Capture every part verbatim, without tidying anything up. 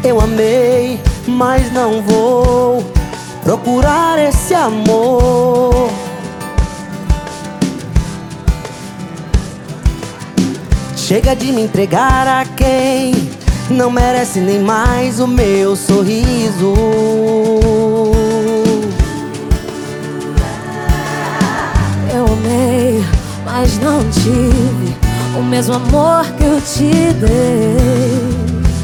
Eu amei, mas não vou procurar esse amor. Chega de me entregar a quem não merece nem mais o meu sorriso. Eu amei, mas não tive o mesmo amor que eu te dei.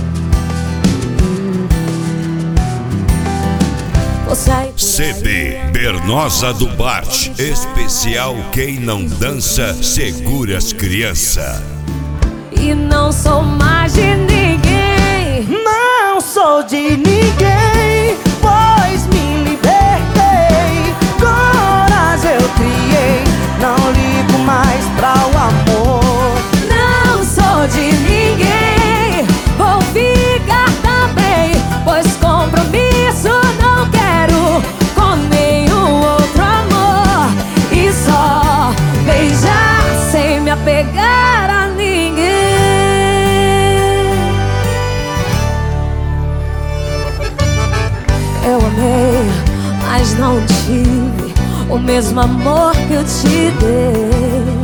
C D Bernosa do Bart, especial Quem Não Dança Segura as Crianças. E não sou mais de ninguém. Não sou de ninguém, pois me libertei. Coragem eu criei, não ligo mais pra o amor. Não sou de ninguém, vou ficar também, pois compromisso não quero com nenhum outro amor. E só beijar sem me apegar a ninguém. Eu amei, mas não tive o mesmo amor que eu te dei.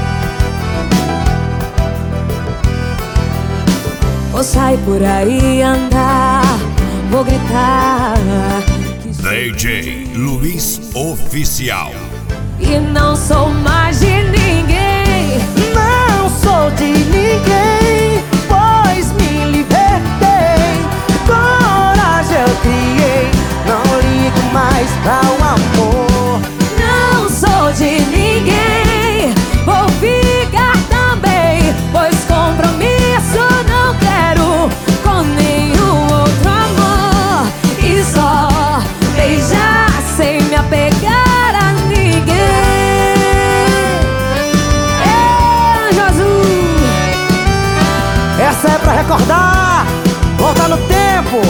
Vou sair por aí andar, vou gritar D J Luiz Oficial. e não sou mais de ninguém. Não sou de ninguém, pois me libertei. Coragem eu criei, não ligo mais pra o amor. Não sou de ninguém, vou ficar também, pois compromisso não quero com nenhum outro amor. E só beijar sem me apegar a ninguém. Anjo azul, Essa é pra recordar, voltar no tempo.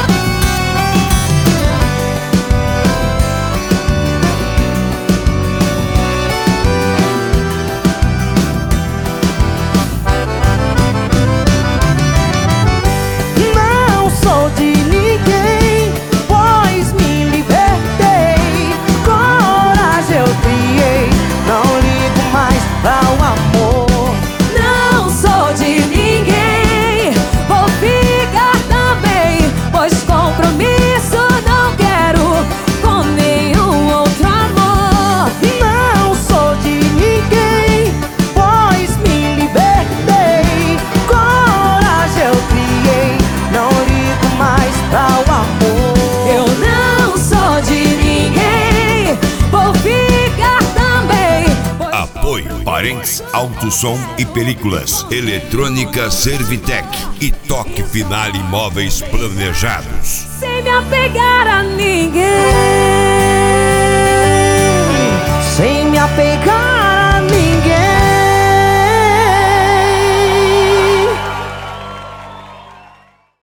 Não sou de ninguém, pois me libertei. Coragem eu criei, não ligo mais pra o amor. não sou de ninguém, vou ficar também, pois compromisso não quero com nenhum outro amor. Não sou de ninguém, pois me libertei. Coragem eu criei, não ligo mais pra o amor. Eu não sou de ninguém, vou ficar também, pois Apoio Parentes Alto Som e Películas, Eletrônica Servitec e Toque Final Imóveis Planejados. sem me apegar a ninguém. Sem me apegar